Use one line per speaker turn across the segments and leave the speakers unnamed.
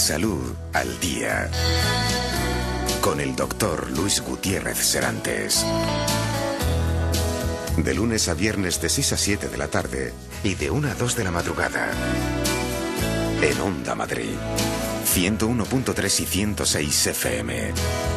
Salud al Día, con el doctor Luis Gutiérrez Serantes. De lunes a viernes de 6 a 7 de la tarde y de 1 a 2 de la madrugada. En Onda Madrid, 101.3 y 106 FM.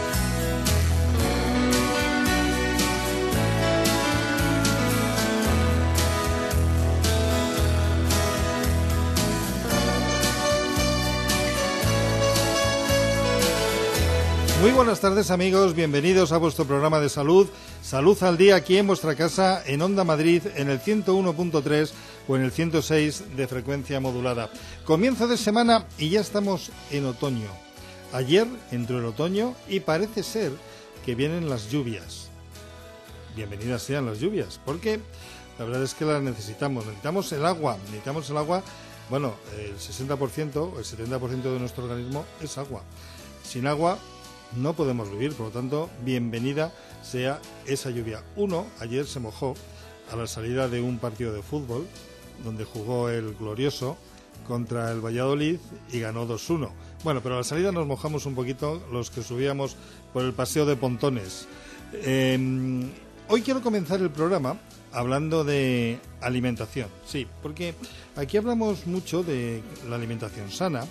Muy buenas tardes, amigos, bienvenidos a vuestro programa de salud, Salud al Día, aquí en vuestra casa, en Onda Madrid, en el 101.3 o en el 106 de frecuencia modulada. Comienzo de semana y ya estamos en otoño. Ayer entró el otoño y parece ser que vienen las lluvias. Bienvenidas sean las lluvias, porque la verdad es que las necesitamos el agua, bueno, el 60% o el 70% de nuestro organismo es agua. Sin agua no podemos vivir, por lo tanto, bienvenida sea esa lluvia. Ayer se mojó a la salida de un partido de fútbol, donde jugó el Glorioso contra el Valladolid y ganó 2-1. Bueno, pero a la salida nos mojamos un poquito los que subíamos por el paseo de Pontones. Hoy quiero comenzar el programa hablando de alimentación. Sí, porque aquí hablamos mucho de la alimentación sana.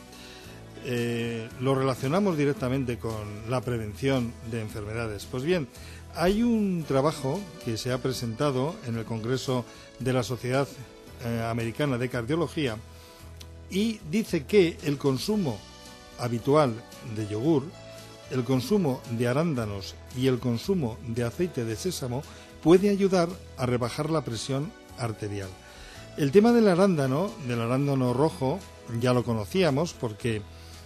Lo relacionamos directamente con la prevención de enfermedades. Pues bien, hay un trabajo que se ha presentado en el Congreso de la Sociedad Americana de Cardiología y dice que el consumo habitual de yogur, el consumo de arándanos y el consumo de aceite de sésamo puede ayudar a rebajar la presión arterial. El tema del arándano rojo, ya lo conocíamos porque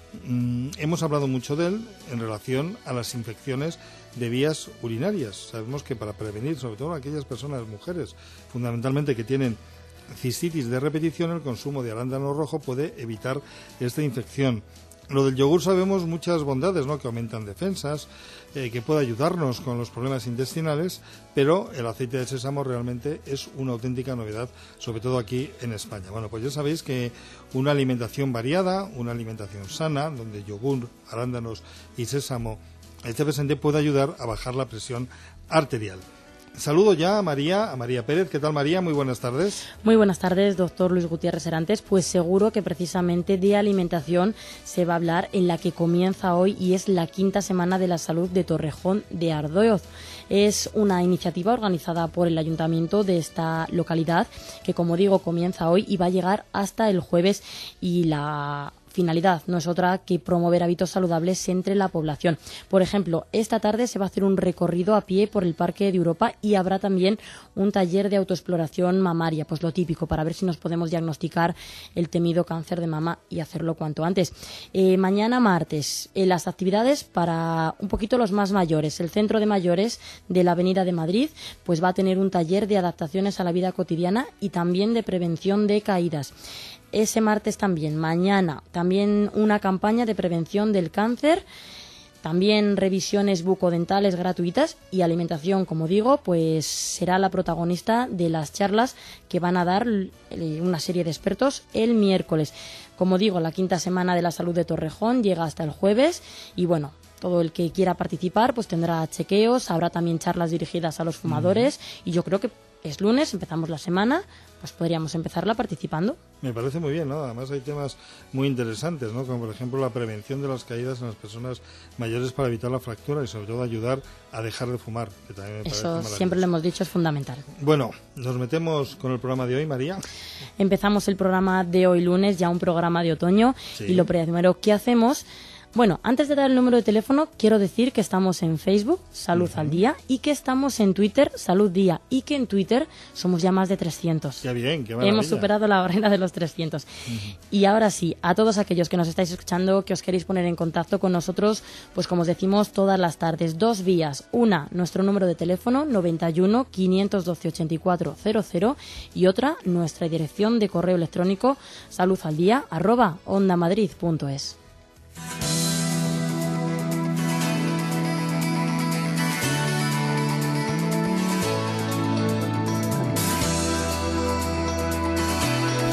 hemos hablado mucho de él en relación a las infecciones de vías urinarias. Sabemos que para prevenir, sobre todo aquellas personas, mujeres, fundamentalmente que tienen cistitis de repetición, el consumo de arándano rojo puede evitar esta infección. Lo del yogur sabemos muchas bondades, ¿no? Que aumentan defensas, que puede ayudarnos con los problemas intestinales, pero el aceite de sésamo realmente es una auténtica novedad, sobre todo aquí en España. Bueno, pues ya sabéis que una alimentación variada, una alimentación sana, donde yogur, arándanos y sésamo esté presente, puede ayudar a bajar la presión arterial. Saludo ya a María Pérez. ¿Qué tal, María? Muy buenas tardes.
Muy buenas tardes, doctor Luis Gutiérrez Serantes. Pues seguro que precisamente de alimentación se va a hablar en la que comienza hoy y es la 5ª Semana de la Salud de Torrejón de Ardoz. Es una iniciativa organizada por el ayuntamiento de esta localidad que, como digo, comienza hoy y va a llegar hasta el jueves, y la finalidad no es otra que promover hábitos saludables entre la población. Por ejemplo, esta tarde se va a hacer un recorrido a pie por el Parque de Europa y habrá también un taller de autoexploración mamaria, pues lo típico, para ver si nos podemos diagnosticar el temido cáncer de mama y hacerlo cuanto antes. Mañana martes, las actividades para un poquito los más mayores. El Centro de Mayores de la Avenida de Madrid pues va a tener un taller de adaptaciones a la vida cotidiana y también de prevención de caídas. Ese martes también, mañana, también una campaña de prevención del cáncer, también revisiones bucodentales gratuitas y alimentación, como digo, pues será la protagonista de las charlas que van a dar una serie de expertos el miércoles. Como digo, la 5ª Semana de la Salud de Torrejón llega hasta el jueves y bueno, todo el que quiera participar pues tendrá chequeos, habrá también charlas dirigidas a los fumadores y yo creo que es lunes, empezamos la semana, pues podríamos empezarla participando.
Me parece muy bien, ¿no? Además hay temas muy interesantes, ¿no? Como por ejemplo la prevención de las caídas en las personas mayores para evitar la fractura y sobre todo ayudar a dejar de fumar, que también me parece maravilloso.
Siempre lo hemos dicho, es fundamental.
Bueno, nos metemos con el programa de hoy, María.
Empezamos el programa de hoy lunes, ya un programa de otoño, sí. Y lo primero que hacemos... Bueno, antes de dar el número de teléfono, quiero decir que estamos en Facebook, Salud al Día, y que estamos en Twitter, Salud Día, y que en Twitter somos ya más de 300.
¡Qué bien! ¡Qué maravilla!
Hemos superado la barrera de los 300. Y ahora sí, a todos aquellos que nos estáis escuchando, que os queréis poner en contacto con nosotros, pues como os decimos todas las tardes, 2 vías. Una, nuestro número de teléfono, 91 512 84 00, y otra, nuestra dirección de correo electrónico, saludaldía@ondamadrid.es.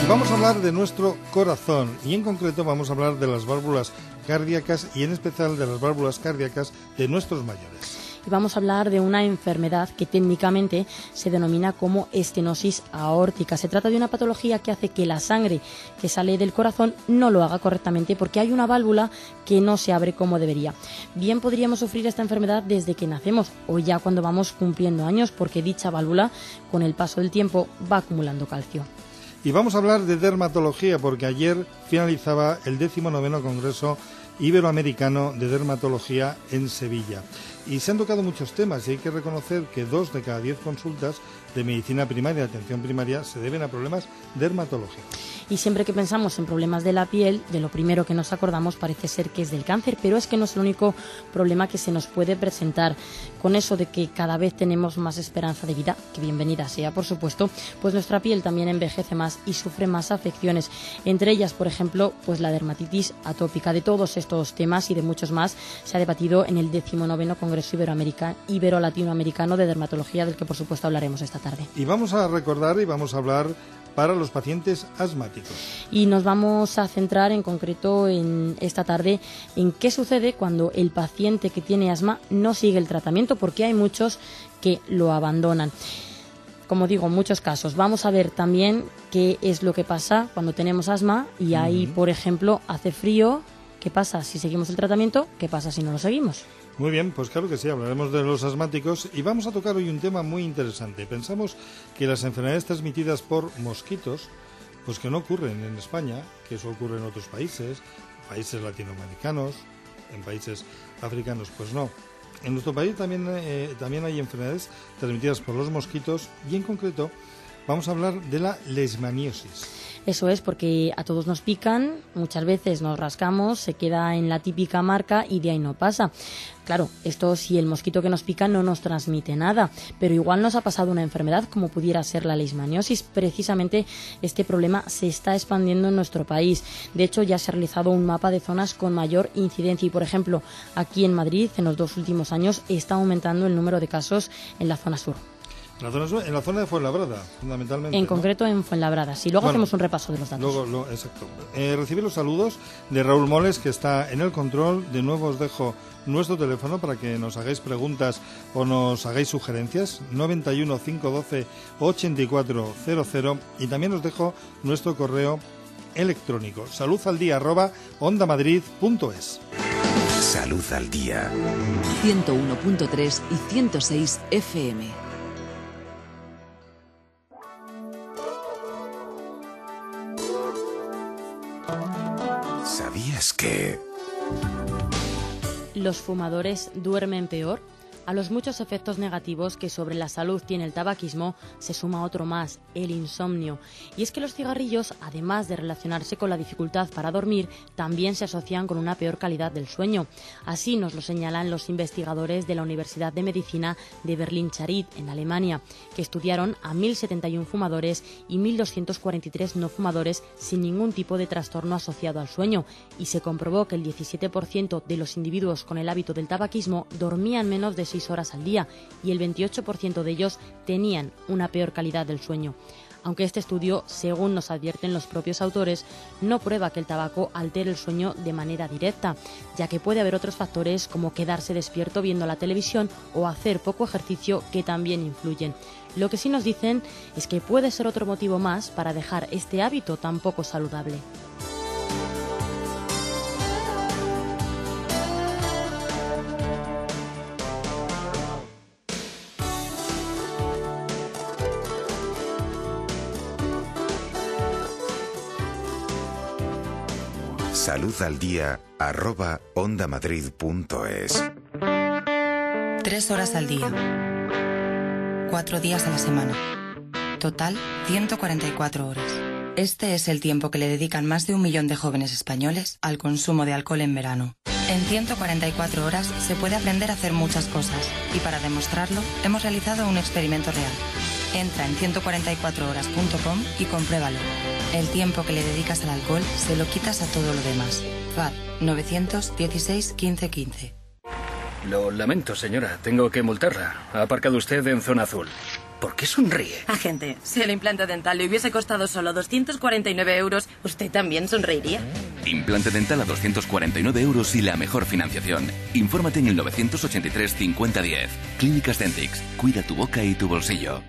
Vamos a hablar de nuestro corazón y en concreto vamos a hablar de las válvulas cardíacas y en especial de las válvulas cardíacas de nuestros mayores.
Y vamos a hablar de una enfermedad que técnicamente se denomina como estenosis aórtica. Se trata de una patología que hace que la sangre que sale del corazón no lo haga correctamente porque hay una válvula que no se abre como debería. Bien podríamos sufrir esta enfermedad desde que nacemos o ya cuando vamos cumpliendo años porque dicha válvula con el paso del tiempo va acumulando calcio.
Y vamos a hablar de dermatología porque ayer finalizaba el 19º Congreso Iberoamericano de Dermatología en Sevilla. Y se han tocado muchos temas y hay que reconocer que 2 de cada 10 consultas de medicina primaria, atención primaria, se deben a problemas dermatológicos.
Y siempre que pensamos en problemas de la piel, de lo primero que nos acordamos parece ser que es del cáncer, pero es que no es el único problema que se nos puede presentar. Con eso de que cada vez tenemos más esperanza de vida, que bienvenida sea, por supuesto, pues nuestra piel también envejece más y sufre más afecciones. Entre ellas, por ejemplo, pues la dermatitis atópica. De todos estos temas y de muchos más se ha debatido en el 19º Congreso Ibero-Latinoamericano de Dermatología, del que por supuesto hablaremos esta tarde.
Y vamos a recordar y vamos a hablar para los pacientes asmáticos.
Y nos vamos a centrar en concreto en esta tarde en qué sucede cuando el paciente que tiene asma no sigue el tratamiento, porque hay muchos que lo abandonan. Como digo, en muchos casos. Vamos a ver también qué es lo que pasa cuando tenemos asma y ahí, por ejemplo, hace frío. ¿Qué pasa si seguimos el tratamiento? ¿Qué pasa si no lo seguimos?
Muy bien, pues claro que sí, hablaremos de los asmáticos y vamos a tocar hoy un tema muy interesante. Pensamos que las enfermedades transmitidas por mosquitos, pues que no ocurren en España, que eso ocurre en otros países latinoamericanos, en países africanos, pues no. En nuestro país también hay enfermedades transmitidas por los mosquitos y en concreto vamos a hablar de la leishmaniosis.
Eso es, porque a todos nos pican, muchas veces nos rascamos, se queda en la típica marca y de ahí no pasa. Claro, esto si el mosquito que nos pica no nos transmite nada, pero igual nos ha pasado una enfermedad como pudiera ser la leishmaniosis. Precisamente este problema se está expandiendo en nuestro país. De hecho, ya se ha realizado un mapa de zonas con mayor incidencia y, por ejemplo, aquí en Madrid, en los 2 últimos años, está aumentando el número de casos en la zona sur.
En la zona de Fuenlabrada, fundamentalmente.
En concreto en Fuenlabrada. Sí, luego hacemos un repaso de los datos.
Exacto. Recibí los saludos de Raúl Moles, que está en el control. De nuevo os dejo nuestro teléfono para que nos hagáis preguntas o nos hagáis sugerencias. 91 512 8400. Y también os dejo nuestro correo electrónico. saludaldía@ondamadrid.es.
Salud al Día.
101.3 y 106 FM.
¿Sabías que
los fumadores duermen peor? A los muchos efectos negativos que sobre la salud tiene el tabaquismo se suma otro más, el insomnio. Y es que los cigarrillos, además de relacionarse con la dificultad para dormir, también se asocian con una peor calidad del sueño. Así nos lo señalan los investigadores de la Universidad de Medicina de Berlín-Charit, en Alemania, que estudiaron a 1.071 fumadores y 1.243 no fumadores sin ningún tipo de trastorno asociado al sueño. Y se comprobó que el 17% de los individuos con el hábito del tabaquismo dormían menos de 6 horas al día y el 28% de ellos tenían una peor calidad del sueño. Aunque este estudio, según nos advierten los propios autores, no prueba que el tabaco altere el sueño de manera directa, ya que puede haber otros factores como quedarse despierto viendo la televisión o hacer poco ejercicio que también influyen. Lo que sí nos dicen es que puede ser otro motivo más para dejar este hábito tan poco saludable.
saludaldía@ondamadrid.es.
3 horas al día, 4 días a la semana, total 144 horas. Este es el tiempo que le dedican más de 1 millón de jóvenes españoles al consumo de alcohol en verano. En 144 horas se puede aprender a hacer muchas cosas y para demostrarlo hemos realizado un experimento real. Entra en 144horas.com y compruébalo. El tiempo que le dedicas al alcohol se lo quitas a todo lo demás. FAD 916 15 15.
Lo lamento, señora. Tengo que multarla. Ha aparcado usted en zona azul. ¿Por qué sonríe?
Agente, si el implante dental le hubiese costado solo 249 euros, ¿usted también sonreiría?
Implante dental a 249 euros y la mejor financiación. Infórmate en el 983 5010. Clínicas Dentix. Cuida tu boca y tu bolsillo.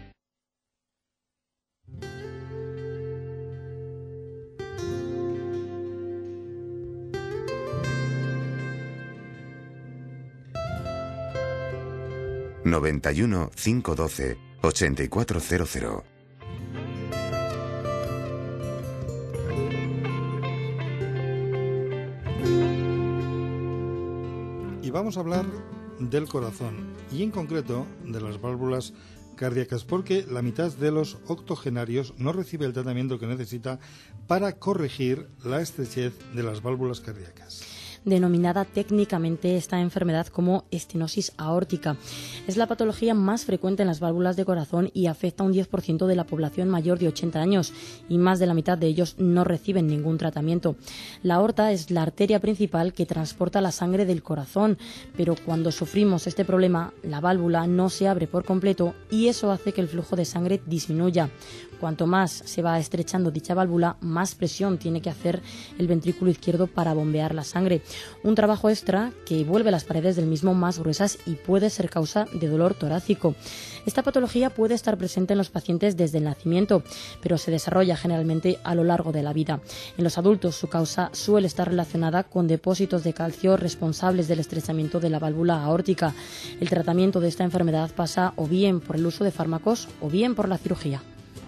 ...91 512 8400.
Y vamos a hablar del corazón y en concreto de las válvulas cardíacas, porque la mitad de los octogenarios no recibe el tratamiento que necesita para corregir la estrechez de las válvulas cardíacas.
Denominada técnicamente esta enfermedad como estenosis aórtica. Es la patología más frecuente en las válvulas de corazón y afecta a un 10% de la población mayor de 80 años y más de la mitad de ellos no reciben ningún tratamiento. La aorta es la arteria principal que transporta la sangre del corazón, pero cuando sufrimos este problema, la válvula no se abre por completo y eso hace que el flujo de sangre disminuya. Cuanto más se va estrechando dicha válvula, más presión tiene que hacer el ventrículo izquierdo para bombear la sangre. Un trabajo extra que vuelve las paredes del mismo más gruesas y puede ser causa de dolor torácico. Esta patología puede estar presente en los pacientes desde el nacimiento, pero se desarrolla generalmente a lo largo de la vida. En los adultos su causa suele estar relacionada con depósitos de calcio responsables del estrechamiento de la válvula aórtica. El tratamiento de esta enfermedad pasa o bien por el uso de fármacos o bien por la cirugía.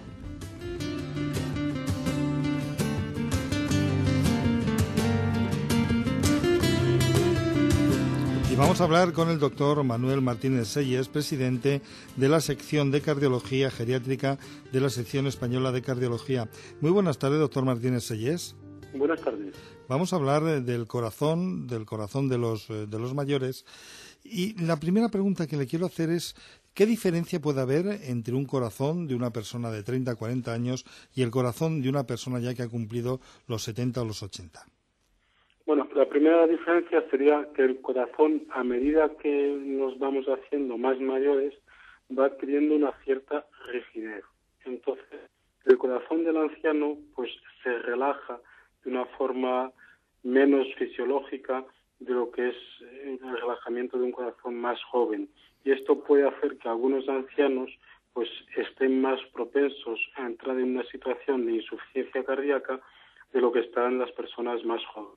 Y vamos a hablar con el doctor Manuel Martínez Selles, presidente de la sección de cardiología geriátrica de la sección española de cardiología. Muy buenas tardes, doctor Martínez Selles.
Buenas tardes.
Vamos a hablar del corazón de los mayores. Y la primera pregunta que le quiero hacer es, ¿qué diferencia puede haber entre un corazón de una persona de 30 a 40 años y el corazón de una persona ya que ha cumplido los 70 o los 80?
Bueno, la primera diferencia sería que el corazón, a medida que nos vamos haciendo más mayores, va adquiriendo una cierta rigidez. Entonces, el corazón del anciano pues se relaja de una forma menos fisiológica de lo que es el relajamiento de un corazón más joven. Y esto puede hacer que algunos ancianos pues estén más propensos a entrar en una situación de insuficiencia cardíaca de lo que están las personas más jóvenes.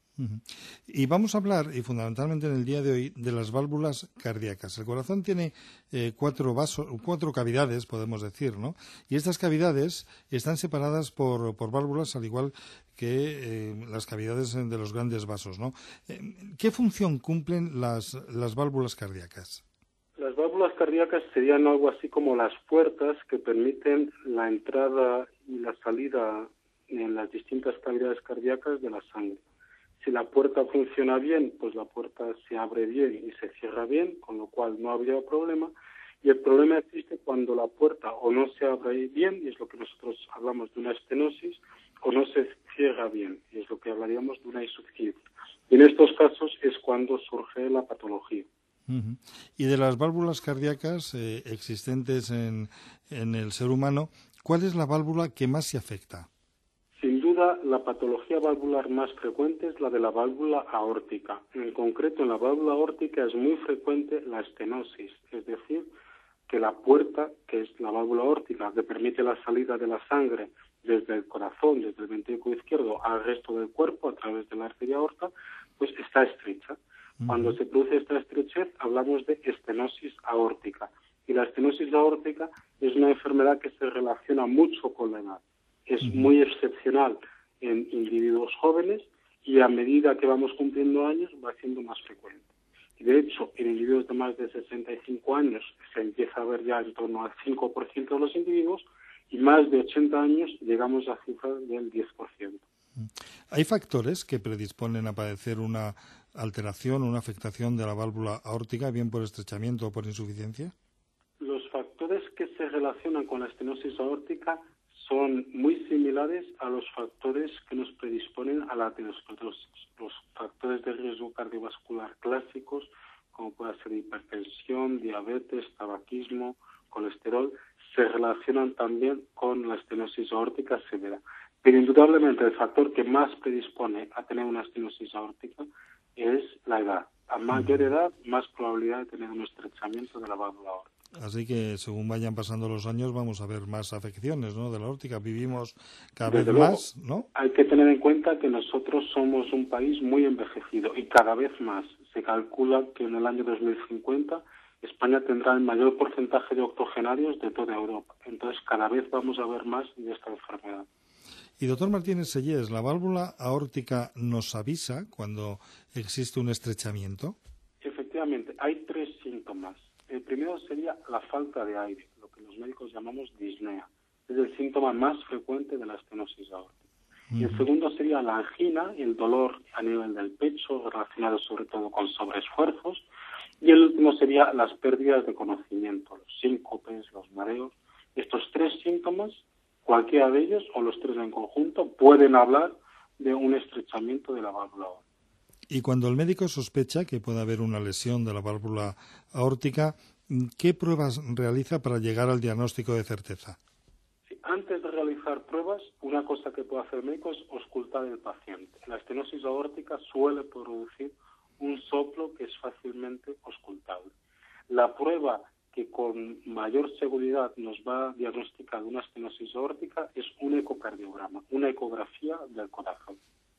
Y vamos a hablar, y fundamentalmente en el día de hoy, de las válvulas cardíacas. El corazón tiene cuatro cavidades, podemos decir, ¿no? Y estas cavidades están separadas por válvulas, al igual que las cavidades de los grandes vasos, ¿no? ¿Qué función cumplen las válvulas cardíacas?
Las válvulas cardíacas serían algo así como las puertas que permiten la entrada y la salida en las distintas cavidades cardíacas de la sangre. Si la puerta funciona bien, pues la puerta se abre bien y se cierra bien, con lo cual no habría problema. Y el problema existe cuando la puerta o no se abre bien, y es lo que nosotros hablamos de una estenosis, o no se cierra bien, y es lo que hablaríamos de una insuficiencia. Y en estos casos es cuando surge la patología.
Y de las válvulas cardíacas existentes en el ser humano, ¿cuál es la válvula que más se afecta?
Sin duda, la patología valvular más frecuente es la de la válvula aórtica. En concreto, en la válvula aórtica es muy frecuente la estenosis, es decir, que la puerta, que es la válvula aórtica, que permite la salida de la sangre desde el corazón, desde el ventrículo izquierdo al resto del cuerpo a través de la arteria aorta, pues está estrecha. Cuando se produce esta estrechez, hablamos de estenosis aórtica. Y la estenosis aórtica es una enfermedad que se relaciona mucho con la edad. Es muy excepcional en individuos jóvenes y a medida que vamos cumpliendo años va siendo más frecuente. Y de hecho, en individuos de más de 65 años se empieza a ver ya en torno al 5% de los individuos y más de 80 años llegamos a cifras del 10%.
¿Hay factores que predisponen a padecer una alteración o una afectación de la válvula aórtica, bien por estrechamiento o por insuficiencia?
Los factores que se relacionan con la estenosis aórtica son muy similares a los factores que nos predisponen a la aterosclerosis. Los factores de riesgo cardiovascular clásicos, como puede ser hipertensión, diabetes, tabaquismo, colesterol, se relacionan también con la estenosis aórtica severa. Pero indudablemente el factor que más predispone a tener una estenosis aórtica es la edad. A mayor edad, más probabilidad de tener un estrechamiento de la válvula aórtica.
Así que según vayan pasando los años vamos a ver más afecciones, ¿no?, de la aórtica. Vivimos cada vez más, ¿no?
Hay que tener en cuenta que nosotros somos un país muy envejecido y cada vez más. Se calcula que en el año 2050 España tendrá el mayor porcentaje de octogenarios de toda Europa. Entonces cada vez vamos a ver más de esta enfermedad.
Y doctor Martínez Sellés, ¿la válvula aórtica nos avisa cuando existe un estrechamiento?
Efectivamente, hay 3 síntomas. El primero sería la falta de aire, lo que los médicos llamamos disnea. Es el síntoma más frecuente de la estenosis aórtica. Y el segundo sería la angina, el dolor a nivel del pecho, relacionado sobre todo con sobreesfuerzos. Y el último sería las pérdidas de conocimiento, los síncopes, los mareos. Estos 3 síntomas, cualquiera de ellos o los 3 en conjunto, pueden hablar de un estrechamiento de la válvula aórtica.
Y cuando el médico sospecha que puede haber una lesión de la válvula aórtica, ¿qué pruebas realiza para llegar al diagnóstico de certeza?
Sí, antes de realizar pruebas, una cosa que puede hacer el médico es auscultar al paciente. La estenosis aórtica suele producir un soplo que es fácilmente auscultable. La prueba que con mayor seguridad nos va a diagnosticar una estenosis aórtica es un ecocardiograma, una ecografía del corazón.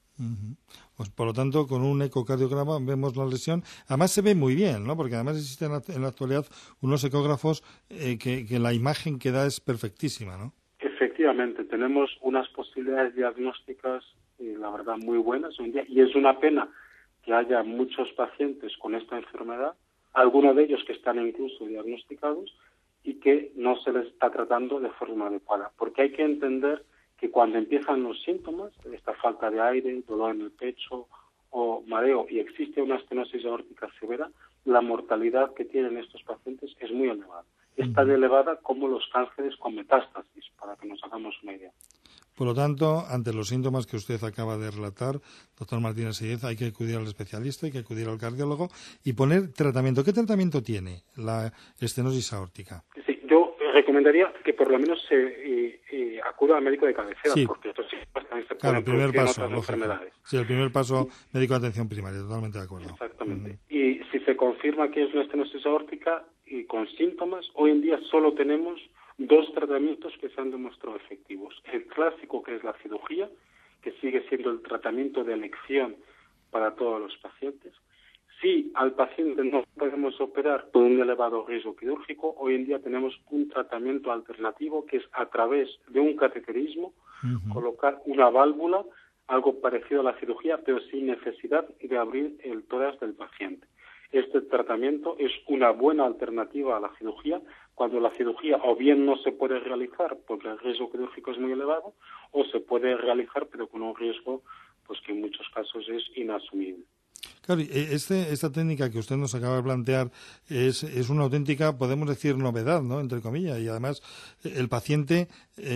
Pues por lo tanto, con un ecocardiograma vemos la lesión. Además se ve muy bien, ¿no? Porque además existen en la actualidad unos ecógrafos que la imagen que da es perfectísima, ¿no?
Efectivamente, tenemos unas posibilidades diagnósticas, la verdad, muy buenas hoy en día, y es una pena que haya muchos pacientes con esta enfermedad, algunos de ellos que están incluso diagnosticados y que no se les está tratando de forma adecuada. Porque hay que entender que cuando empiezan los síntomas, esta falta de aire, dolor en el pecho o mareo, y existe una estenosis aórtica severa, la mortalidad que tienen estos pacientes es muy elevada. Es tan elevada como los cánceres con metástasis, para que nos hagamos una idea.
Por lo tanto, ante los síntomas que usted acaba de relatar, doctor Martínez Sellés, hay que acudir al especialista, hay que acudir al cardiólogo y poner tratamiento. ¿Qué tratamiento tiene la estenosis aórtica?
Sí, yo recomendaría que por lo menos se acuda al médico de cabecera,
sí,
porque estos síntomas también se
claro,
pueden producir en otras
lógico.
enfermedades.
Sí, el primer paso, médico de atención primaria, totalmente de acuerdo.
Exactamente. Y si se confirma que es una estenosis aórtica y con síntomas, hoy en día solo tenemos 2 tratamientos que se han demostrado efectivos. El clásico, que es la cirugía, que sigue siendo el tratamiento de elección para todos los pacientes. Si al paciente no podemos operar por un elevado riesgo quirúrgico, hoy en día tenemos un tratamiento alternativo que es a través de un cateterismo, colocar una válvula, algo parecido a la cirugía, pero sin necesidad de abrir el tórax del paciente. Este tratamiento es una buena alternativa a la cirugía, cuando la cirugía o bien no se puede realizar porque el riesgo quirúrgico es muy elevado, o se puede realizar pero con un riesgo pues que en muchos casos es inasumible.
Claro, esta técnica que usted nos acaba de plantear es una auténtica, podemos decir, novedad, ¿no?, entre comillas, y además el paciente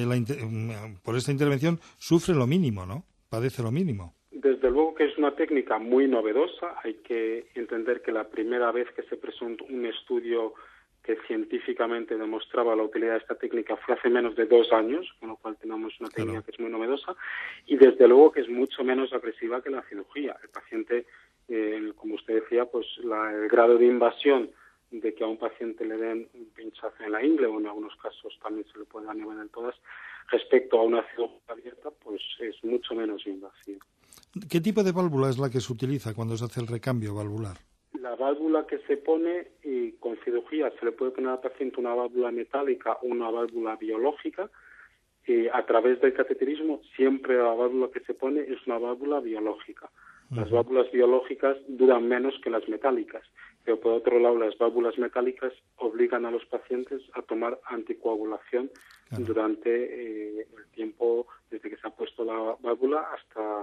por esta intervención sufre lo mínimo, ¿no?, padece lo mínimo.
Desde luego que es una técnica muy novedosa. Hay que entender que la primera vez que se presentó un estudio que científicamente demostraba la utilidad de esta técnica fue hace menos de 2 años, con lo cual tenemos una técnica que es muy novedosa y desde luego que es mucho menos agresiva que la cirugía. El paciente, como usted decía, pues el grado de invasión de que a un paciente le den un pinchazo en la ingle, o en algunos casos también se le puede dar a nivel del tórax, respecto a una cirugía abierta, pues es mucho menos invasivo.
¿Qué tipo de válvula es la que se utiliza cuando se hace el recambio valvular?
La válvula que se pone, y con cirugía se le puede poner al paciente una válvula metálica o una válvula biológica. A través del cateterismo, siempre la válvula que se pone es una válvula biológica. Las válvulas biológicas duran menos que las metálicas, pero por otro lado las válvulas metálicas obligan a los pacientes a tomar anticoagulación durante el tiempo desde que se ha puesto la válvula hasta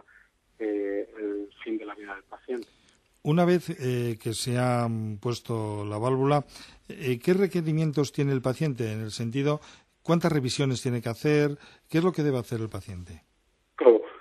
el fin de la vida del paciente.
Una vez que se ha puesto la válvula, ¿qué requerimientos tiene el paciente? En el sentido, ¿cuántas revisiones tiene que hacer? ¿Qué es lo que debe hacer el paciente?
Claro, como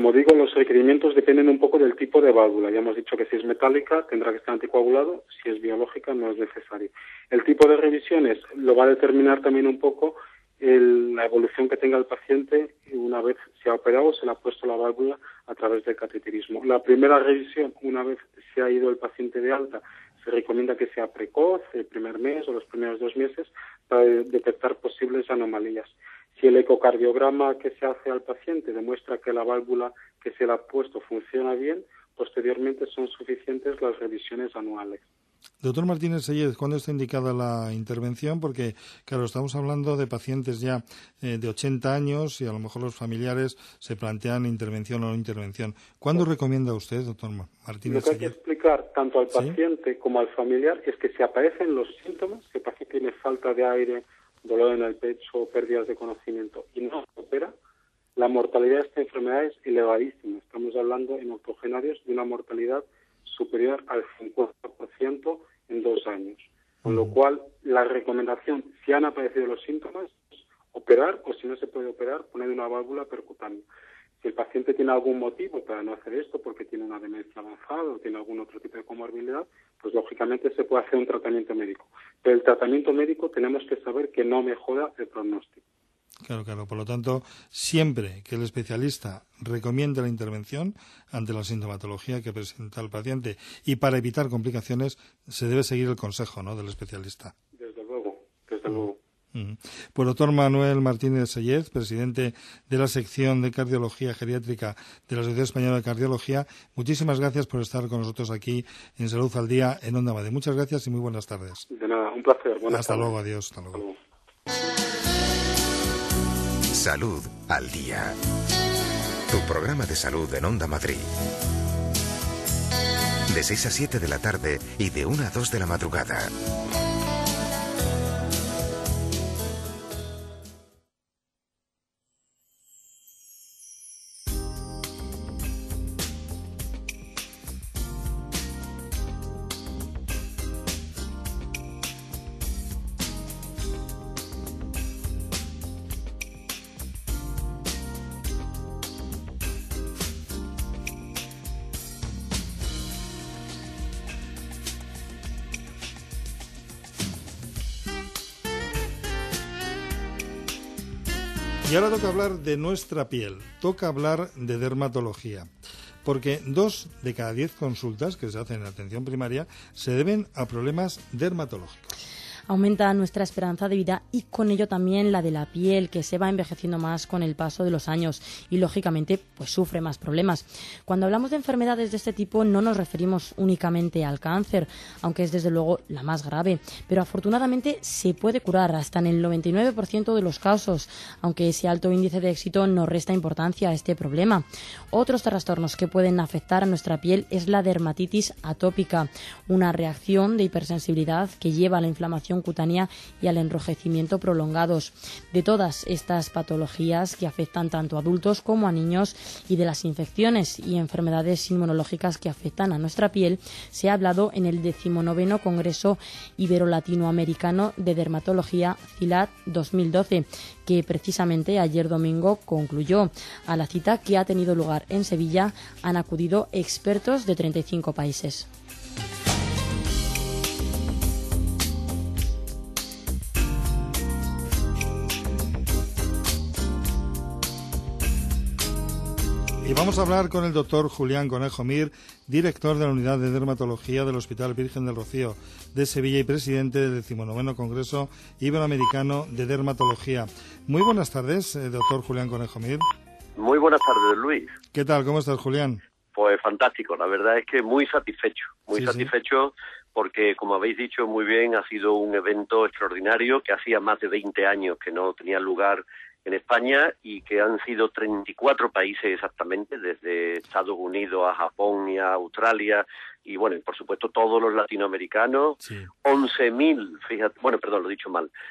como digo, los requerimientos dependen un poco del tipo de válvula. Ya hemos dicho que si es metálica tendrá que estar anticoagulado, si es biológica no es necesario. El tipo de revisiones lo va a determinar también un poco la evolución que tenga el paciente una vez se ha operado o se le ha puesto la válvula a través del cateterismo. La primera revisión, una vez se ha ido el paciente de alta, se recomienda que sea precoz, el primer mes o los primeros 2 meses, para detectar posibles anomalías. Si el ecocardiograma que se hace al paciente demuestra que la válvula que se le ha puesto funciona bien, posteriormente son suficientes las revisiones anuales.
Doctor Martínez Sellez, ¿cuándo está indicada la intervención? Porque, claro, estamos hablando de pacientes ya de 80 años y a lo mejor los familiares se plantean intervención o no intervención. ¿Cuándo recomienda usted, doctor Martínez Sellez?
Lo que hay que explicar tanto al paciente como al familiar es que si aparecen los síntomas, si el paciente tiene falta de aire, dolor en el pecho, pérdidas de conocimiento y no se opera, la mortalidad de esta enfermedad es elevadísima. Estamos hablando en octogenarios de una mortalidad superior al 50% en 2 años. Con lo cual, la recomendación, si han aparecido los síntomas, es operar, o si no se puede operar, poner una válvula percutánea. Si el paciente tiene algún motivo para no hacer esto, porque tiene una demencia avanzada o tiene algún otro tipo de comorbilidad, pues lógicamente se puede hacer un tratamiento médico. Pero el tratamiento médico tenemos que saber que no mejora el pronóstico.
Claro. Por lo tanto, siempre que el especialista recomiende la intervención ante la sintomatología que presenta el paciente y para evitar complicaciones, se debe seguir el consejo, ¿no?, del especialista.
Desde luego.
Pues doctor Manuel Martínez Sellez, presidente de la sección de cardiología geriátrica de la Sociedad Española de Cardiología, muchísimas gracias por estar con nosotros aquí en Salud al Día en Onda Madrid. Muchas gracias y muy buenas tardes.
De nada, un placer.
Hasta luego, adiós. Hasta luego.
Salud al Día. Tu programa de salud en Onda Madrid. De 6 a 7 de la tarde y de 1 a 2 de la madrugada.
Y ahora toca hablar de nuestra piel, toca hablar de dermatología, porque 2 de cada 10 consultas que se hacen en atención primaria se deben a problemas dermatológicos.
Aumenta nuestra esperanza de vida y con ello también la de la piel, que se va envejeciendo más con el paso de los años y lógicamente pues sufre más problemas. Cuando hablamos de enfermedades de este tipo no nos referimos únicamente al cáncer, aunque es desde luego la más grave, pero afortunadamente se puede curar hasta en el 99% de los casos, aunque ese alto índice de éxito no resta importancia a este problema. Otros trastornos que pueden afectar a nuestra piel es la dermatitis atópica, una reacción de hipersensibilidad que lleva a la inflamación cutánea y al enrojecimiento prolongados. De todas estas patologías que afectan tanto a adultos como a niños y de las infecciones y enfermedades inmunológicas que afectan a nuestra piel, se ha hablado en el 19º Congreso Ibero-Latinoamericano de Dermatología CILAD 2012, que precisamente ayer domingo concluyó. A la cita que ha tenido lugar en Sevilla han acudido expertos de 35 países.
Y vamos a hablar con el doctor Julián Conejo Mir, director de la Unidad de Dermatología del Hospital Virgen del Rocío de Sevilla y presidente del 19º Congreso Iberoamericano de Dermatología. Muy buenas tardes, doctor Julián Conejo Mir.
Muy buenas tardes, Luis.
¿Qué tal? ¿Cómo estás, Julián?
Pues fantástico, la verdad es que muy satisfecho,
Sí.
Porque, como habéis dicho muy bien, ha sido un evento extraordinario que hacía más de 20 años que no tenía lugar en España y que han sido 34 países exactamente, desde Estados Unidos a Japón y a Australia, y bueno, y por supuesto todos los latinoamericanos, 11.000, fíjate, bueno, perdón, lo he dicho mal,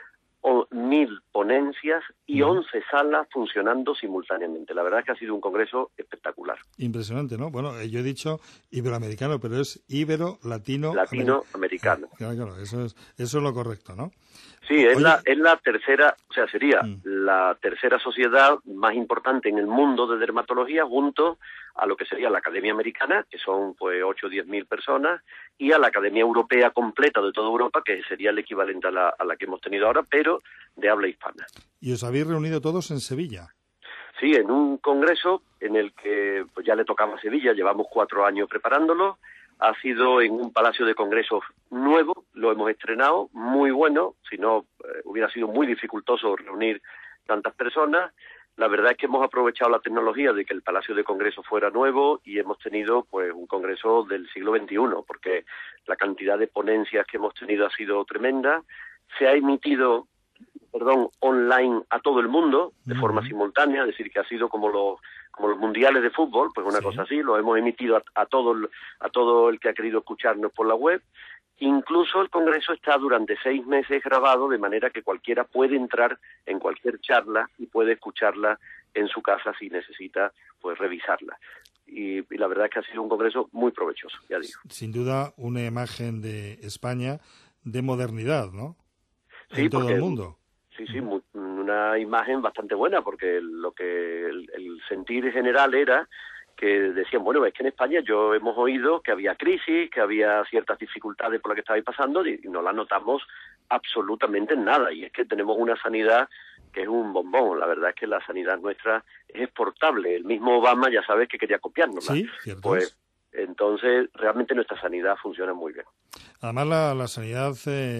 1.000 ponencias y 11 salas funcionando simultáneamente. La verdad es que ha sido un congreso espectacular.
Impresionante, ¿no? Bueno, yo he dicho iberoamericano, pero es
latinoamericano.
Claro, eso es lo correcto, ¿no?
Sí, es la tercera, o sea, sería la tercera sociedad más importante en el mundo de dermatología, junto a lo que sería la Academia Americana, que son pues 8 o 10.000 personas, y a la Academia Europea completa de toda Europa, que sería el equivalente a la que hemos tenido ahora, pero de habla hispana.
¿Y os habéis reunido todos en Sevilla?
Sí, en un congreso en el que pues ya le tocaba a Sevilla, llevamos 4 años preparándolo. Ha sido en un palacio de congresos nuevo, lo hemos estrenado, muy bueno, si no hubiera sido muy dificultoso reunir tantas personas. La verdad es que hemos aprovechado la tecnología de que el palacio de congresos fuera nuevo y hemos tenido pues un congreso del siglo XXI, porque la cantidad de ponencias que hemos tenido ha sido tremenda. Se ha emitido online a todo el mundo de forma simultánea, es decir, que ha sido como los mundiales de fútbol, pues una cosa así, lo hemos emitido a todo el que ha querido escucharnos por la web. Incluso el congreso está durante 6 meses grabado, de manera que cualquiera puede entrar en cualquier charla y puede escucharla en su casa si necesita pues revisarla. Y la verdad es que ha sido un congreso muy provechoso, ya digo.
Sin duda una imagen de España de modernidad, ¿no?
Sí,
en todo el mundo.
Sí, una imagen bastante buena, porque lo que el sentir general era que decían, bueno, es que en España hemos oído que había crisis, que había ciertas dificultades por las que estabais pasando y no las notamos absolutamente en nada. Y es que tenemos una sanidad que es un bombón. La verdad es que la sanidad nuestra es exportable. El mismo Obama ya sabes que quería copiárnosla.
Sí, cierto.
Pues entonces realmente nuestra sanidad funciona muy bien.
Además la sanidad,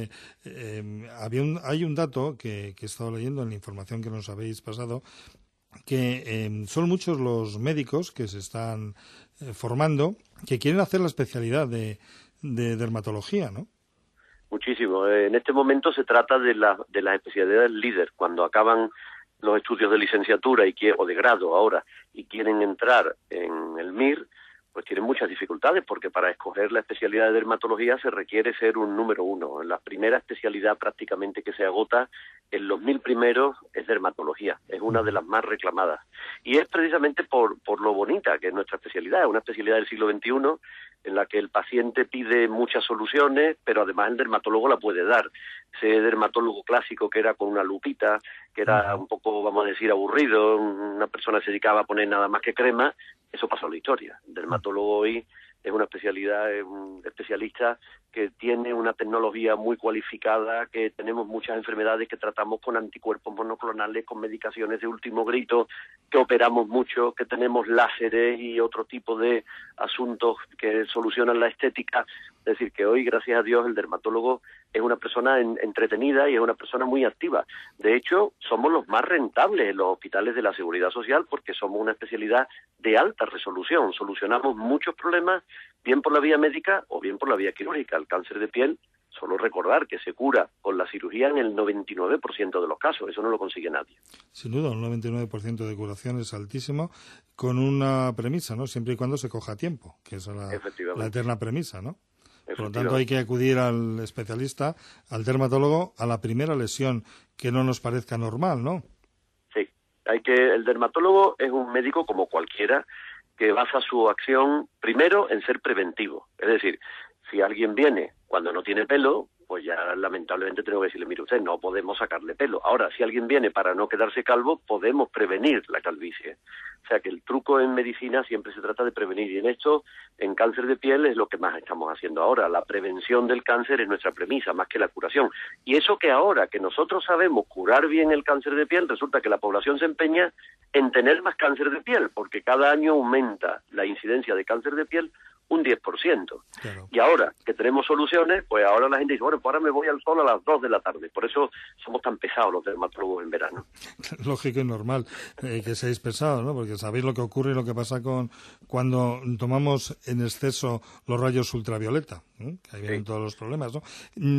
hay un dato que he estado leyendo en la información que nos habéis pasado, que son muchos los médicos que se están formando que quieren hacer la especialidad de dermatología, ¿no?
Muchísimo. En este momento se trata de las especialidades líder. Cuando acaban los estudios de licenciatura o de grado ahora y quieren entrar en el MIR, pues tienen muchas dificultades, porque para escoger la especialidad de dermatología se requiere ser un número 1. La primera especialidad prácticamente que se agota en los 1.000 primeros es dermatología, es una de las más reclamadas. Y es precisamente por lo bonita que es nuestra especialidad, es una especialidad del siglo XXI en la que el paciente pide muchas soluciones, pero además el dermatólogo la puede dar. Ese dermatólogo clásico que era con una lupita, que era un poco, vamos a decir, aburrido, una persona se dedicaba a poner nada más que crema, eso pasó a la historia. El dermatólogo hoy es una especialidad, es un especialista que tiene una tecnología muy cualificada, que tenemos muchas enfermedades que tratamos con anticuerpos monoclonales, con medicaciones de último grito, que operamos mucho, que tenemos láseres y otro tipo de asuntos que solucionan la estética. Es decir, que hoy, gracias a Dios, el dermatólogo es una persona entretenida y es una persona muy activa. De hecho, somos los más rentables en los hospitales de la Seguridad Social porque somos una especialidad de alta resolución. Solucionamos muchos problemas, bien por la vía médica o bien por la vía quirúrgica. El cáncer de piel, solo recordar que se cura con la cirugía en el 99% de los casos. Eso no lo consigue nadie.
Sin duda, un 99% de curación es altísimo, con una premisa, ¿no? Siempre y cuando se coja a tiempo, que es la eterna premisa, ¿no? Por lo tanto, hay que acudir al especialista, al dermatólogo, a la primera lesión que no nos parezca normal, ¿no?
Sí, el dermatólogo es un médico como cualquiera que basa su acción primero en ser preventivo. Es decir, si alguien viene cuando no tiene pelo, pues ya lamentablemente tengo que decirle, mire usted, no podemos sacarle pelo. Ahora, si alguien viene para no quedarse calvo, podemos prevenir la calvicie. O sea que el truco en medicina siempre se trata de prevenir. Y en esto, en cáncer de piel, es lo que más estamos haciendo ahora. La prevención del cáncer es nuestra premisa, más que la curación. Y eso que ahora que nosotros sabemos curar bien el cáncer de piel, resulta que la población se empeña en tener más cáncer de piel, porque cada año aumenta la incidencia de cáncer de piel un 10%. Claro. Y ahora que tenemos soluciones, pues ahora la gente dice, bueno, pues ahora me voy al sol a las 2 de la tarde. Por eso somos tan pesados los dermatólogos en verano.
Lógico y normal que seáis pesados, ¿no? Porque sabéis lo que ocurre y lo que pasa cuando tomamos en exceso los rayos ultravioleta, ¿no? Que ahí vienen todos los problemas, ¿no?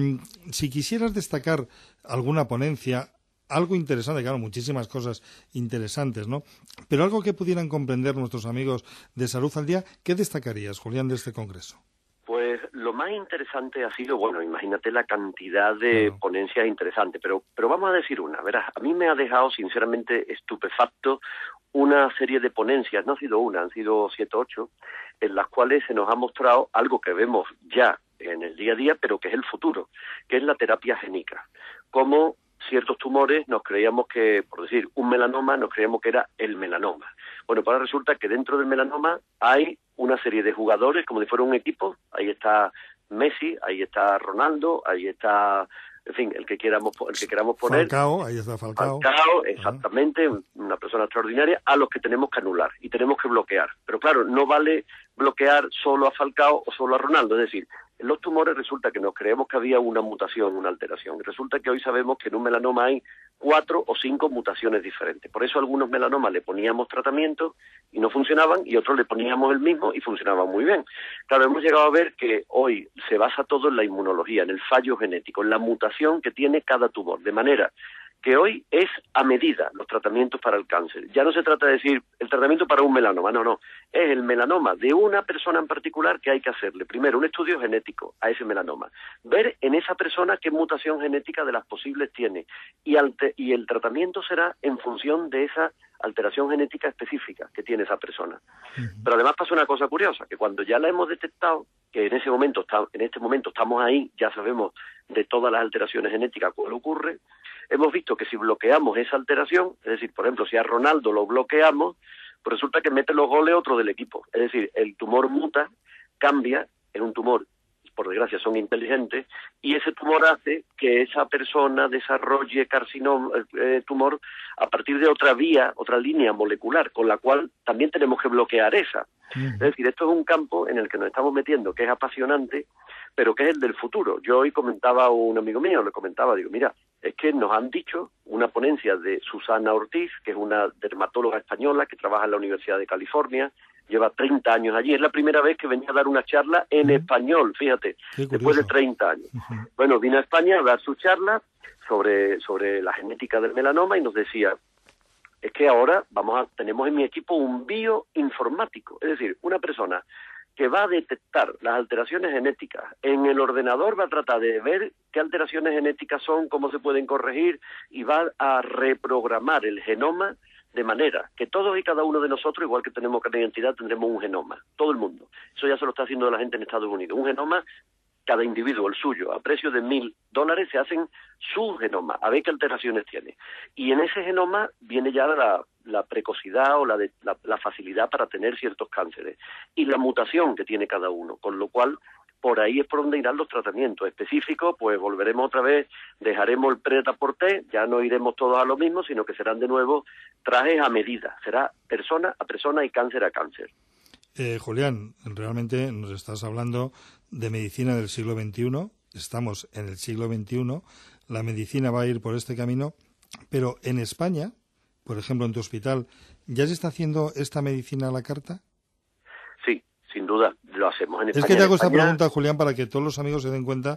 Si quisieras destacar alguna ponencia, algo interesante, claro, muchísimas cosas interesantes, ¿no? Pero algo que pudieran comprender nuestros amigos de Salud al Día, ¿qué destacarías, Julián, de este congreso?
Pues lo más interesante ha sido, bueno, imagínate la cantidad de ponencias interesantes, pero vamos a decir una, verás, a mí me ha dejado sinceramente estupefacto una serie de ponencias, no ha sido una, han sido 7 o 8, en las cuales se nos ha mostrado algo que vemos ya en el día a día, pero que es el futuro, que es la terapia génica. Cómo ciertos tumores nos creíamos que, por decir, un melanoma, nos creíamos que era el melanoma. Bueno, pues ahora resulta que dentro del melanoma hay una serie de jugadores, como si fuera un equipo. Ahí está Messi, ahí está Ronaldo, ahí está, en fin, el que queramos poner.
Falcao, ahí está Falcao.
Falcao, exactamente, una persona extraordinaria, a los que tenemos que anular y tenemos que bloquear. Pero claro, no vale bloquear solo a Falcao o solo a Ronaldo, es decir, en los tumores resulta que nos creemos que había una mutación, una alteración. Resulta que hoy sabemos que en un melanoma hay 4 o 5 mutaciones diferentes. Por eso a algunos melanomas le poníamos tratamiento y no funcionaban, y otros le poníamos el mismo y funcionaban muy bien. Claro, hemos llegado a ver que hoy se basa todo en la inmunología, en el fallo genético, en la mutación que tiene cada tumor, de manera que hoy es a medida los tratamientos para el cáncer. Ya no se trata de decir el tratamiento para un melanoma, no. Es el melanoma de una persona en particular que hay que hacerle. Primero, un estudio genético a ese melanoma. Ver en esa persona qué mutación genética de las posibles tiene. Y el tratamiento será en función de esa alteración genética específica que tiene esa persona. Pero además pasa una cosa curiosa, que cuando ya la hemos detectado, que en este momento estamos ahí, ya sabemos de todas las alteraciones genéticas cuál ocurre, hemos visto que si bloqueamos esa alteración, es decir, por ejemplo, si a Ronaldo lo bloqueamos, pues resulta que mete los goles otro del equipo. Es decir, el tumor muta, cambia, es un tumor, por desgracia son inteligentes, y ese tumor hace que esa persona desarrolle tumor a partir de otra vía, otra línea molecular, con la cual también tenemos que bloquear esa. Es decir, esto es un campo en el que nos estamos metiendo, que es apasionante, pero que es el del futuro. Yo hoy comentaba a un amigo mío, digo, mira, es que nos han dicho una ponencia de Susana Ortiz, que es una dermatóloga española que trabaja en la Universidad de California, lleva 30 años allí, es la primera vez que venía a dar una charla en español, fíjate, después de 30 años. Bueno, vino a España a dar su charla sobre la genética del melanoma y nos decía, es que ahora tenemos en mi equipo un bioinformático, es decir, una persona que va a detectar las alteraciones genéticas. En el ordenador va a tratar de ver qué alteraciones genéticas son, cómo se pueden corregir, y va a reprogramar el genoma de manera que todos y cada uno de nosotros, igual que tenemos carta de identidad, tendremos un genoma. Todo el mundo. Eso ya se lo está haciendo la gente en Estados Unidos. Un genoma, cada individuo, el suyo, a precio de $1,000, se hacen su genoma, a ver qué alteraciones tiene. Y en ese genoma viene ya la precocidad o la facilidad para tener ciertos cánceres y la mutación que tiene cada uno, con lo cual por ahí es por donde irán los tratamientos específicos. Pues volveremos otra vez, dejaremos el prêt-à-porter, ya no iremos todos a lo mismo, sino que serán de nuevo trajes a medida, será persona a persona y cáncer a cáncer.
Julián, realmente nos estás hablando de medicina del siglo XXI, estamos en el siglo XXI, la medicina va a ir por este camino, pero en España, por ejemplo, en tu hospital, ¿ya se está haciendo esta medicina a la carta?
Sí, sin duda, lo hacemos en España.
Es que te hago esta pregunta, Julián, para que todos los amigos se den cuenta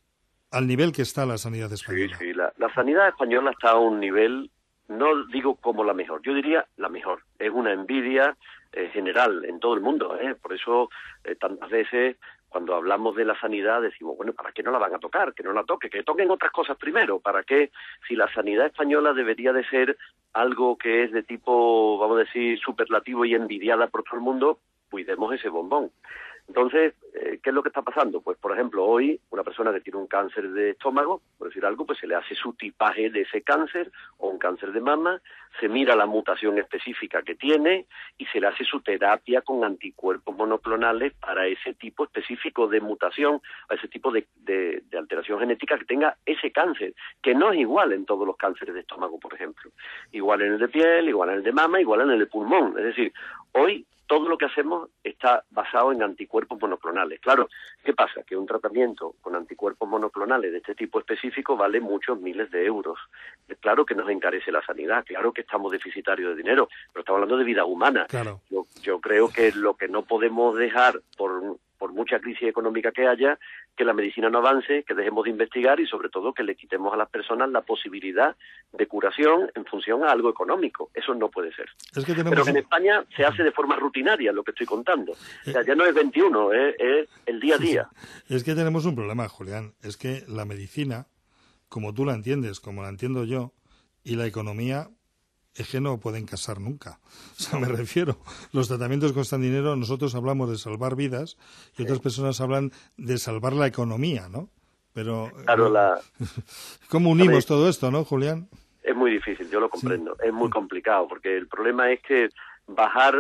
al nivel que está la sanidad española.
Sí, la sanidad española está a un nivel, no digo como la mejor, yo diría la mejor. Es una envidia general en todo el mundo, por eso tantas veces cuando hablamos de la sanidad decimos, bueno, ¿para qué no la van a tocar? Que no la toque, que toquen otras cosas primero. ¿Para qué? Si la sanidad española debería de ser algo que es de tipo, vamos a decir, superlativo y envidiada por todo el mundo, cuidemos ese bombón. Entonces, ¿qué es lo que está pasando? Pues, por ejemplo, hoy una persona que tiene un cáncer de estómago, por decir algo, pues se le hace su tipaje de ese cáncer o un cáncer de mama, se mira la mutación específica que tiene y se le hace su terapia con anticuerpos monoclonales para ese tipo específico de mutación, a ese tipo de alteración genética que tenga ese cáncer, que no es igual en todos los cánceres de estómago, por ejemplo. Igual en el de piel, igual en el de mama, igual en el de pulmón. Es decir, hoy todo lo que hacemos está basado en anticuerpos monoclonales. Claro, ¿qué pasa? Que un tratamiento con anticuerpos monoclonales de este tipo específico vale muchos miles de euros. Claro que nos encarece la sanidad, claro que estamos deficitarios de dinero, pero estamos hablando de vida humana.
Claro.
Yo creo que lo que no podemos dejar por mucha crisis económica que haya, que la medicina no avance, que dejemos de investigar y sobre todo que le quitemos a las personas la posibilidad de curación en función a algo económico. Eso no puede ser. Pero que en España se hace de forma rutinaria lo que estoy contando. O sea, ya no es 21, es el día a día.
Es que tenemos un problema, Julián. Es que la medicina, como tú la entiendes, como la entiendo yo, y la economía es que no pueden casar nunca. O sea, me refiero, los tratamientos costan dinero, nosotros hablamos de salvar vidas y otras personas hablan de salvar la economía, ¿no? Pero,
claro,
¿cómo unimos todo esto, no, Julián?
Es muy difícil, yo lo comprendo, es muy complicado, porque el problema es que bajar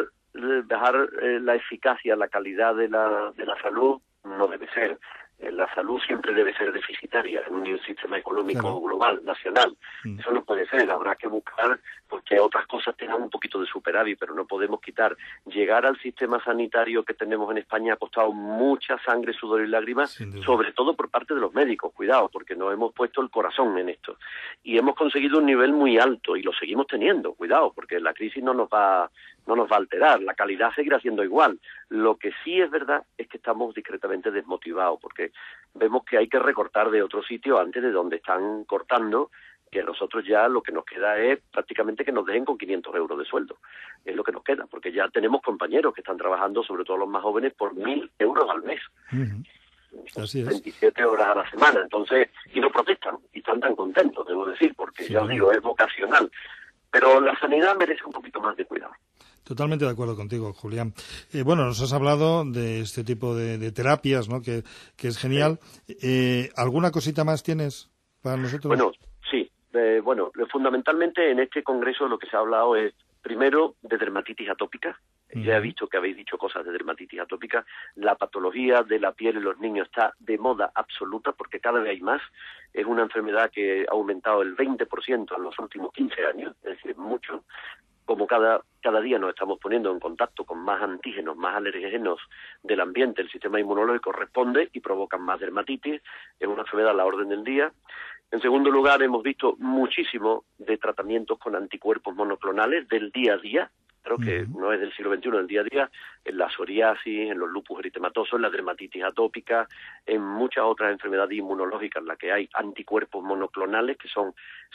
la eficacia, la calidad de la salud no debe ser. La salud siempre debe ser deficitaria en un sistema económico global, nacional. Eso no puede ser, habrá que buscar porque otras cosas tengan un poquito de superávit, pero no podemos quitar. Llegar al sistema sanitario que tenemos en España ha costado mucha sangre, sudor y lágrimas, sobre todo por parte de los médicos, cuidado, porque nos hemos puesto el corazón en esto. Y hemos conseguido un nivel muy alto y lo seguimos teniendo, cuidado, porque la crisis no nos va a alterar, la calidad seguirá siendo igual. Lo que sí es verdad es que estamos discretamente desmotivados, porque vemos que hay que recortar de otro sitio antes de donde están cortando, que a nosotros ya lo que nos queda es prácticamente que nos dejen con 500 euros de sueldo. Es lo que nos queda, porque ya tenemos compañeros que están trabajando, sobre todo los más jóvenes, por 1.000 euros al mes.
Así es.
27 horas a la semana, entonces, y no protestan, y están tan contentos, debo decir, porque ya os digo, es vocacional. Pero la sanidad merece un poquito más de cuidado.
Totalmente de acuerdo contigo, Julián. Bueno, nos has hablado de este tipo de terapias, ¿no? Que es genial. ¿Alguna cosita más tienes para nosotros?
Bueno, sí. Fundamentalmente en este congreso lo que se ha hablado es, primero, de dermatitis atópica. Ya he visto que habéis dicho cosas de dermatitis atópica. La patología de la piel en los niños está de moda absoluta porque cada vez hay más. Es una enfermedad que ha aumentado el 20% en los últimos 15 años, es decir, mucho. Como cada día nos estamos poniendo en contacto con más antígenos, más alergégenos del ambiente, el sistema inmunológico responde y provocan más dermatitis. Es una enfermedad a la orden del día. En segundo lugar, hemos visto muchísimo de tratamientos con anticuerpos monoclonales del día a día. Creo que no es del siglo XXI, del día a día, en la psoriasis, en los lupus eritematosos, en la dermatitis atópica, en muchas otras enfermedades inmunológicas en las que hay anticuerpos monoclonales que son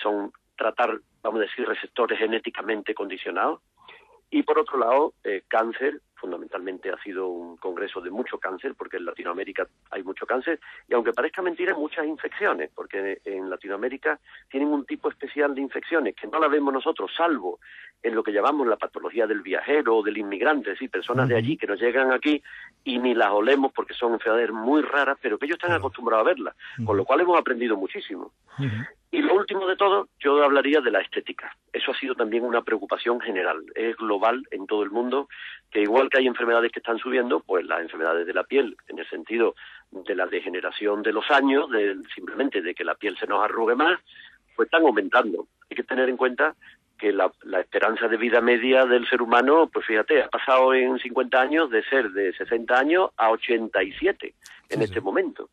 tratar, vamos a decir, receptores genéticamente condicionados. Y por otro lado, cáncer, fundamentalmente ha sido un congreso de mucho cáncer, porque en Latinoamérica hay mucho cáncer, y aunque parezca mentira, muchas infecciones, porque en Latinoamérica tienen un tipo especial de infecciones que no la vemos nosotros, salvo en lo que llamamos la patología del viajero o del inmigrante, es decir, personas de allí que nos llegan aquí y ni las olemos porque son enfermedades muy raras, pero que ellos están acostumbrados a verlas, con lo cual hemos aprendido muchísimo. Y lo último de todo, yo hablaría de la estética. Eso ha sido también una preocupación general, es global en todo el mundo, que igual que hay enfermedades que están subiendo, pues las enfermedades de la piel, en el sentido de la degeneración de los años, simplemente de que la piel se nos arrugue más, pues están aumentando. Hay que tener en cuenta que la esperanza de vida media del ser humano, pues fíjate, ha pasado en 50 años de ser de 60 años a 87 en este momento.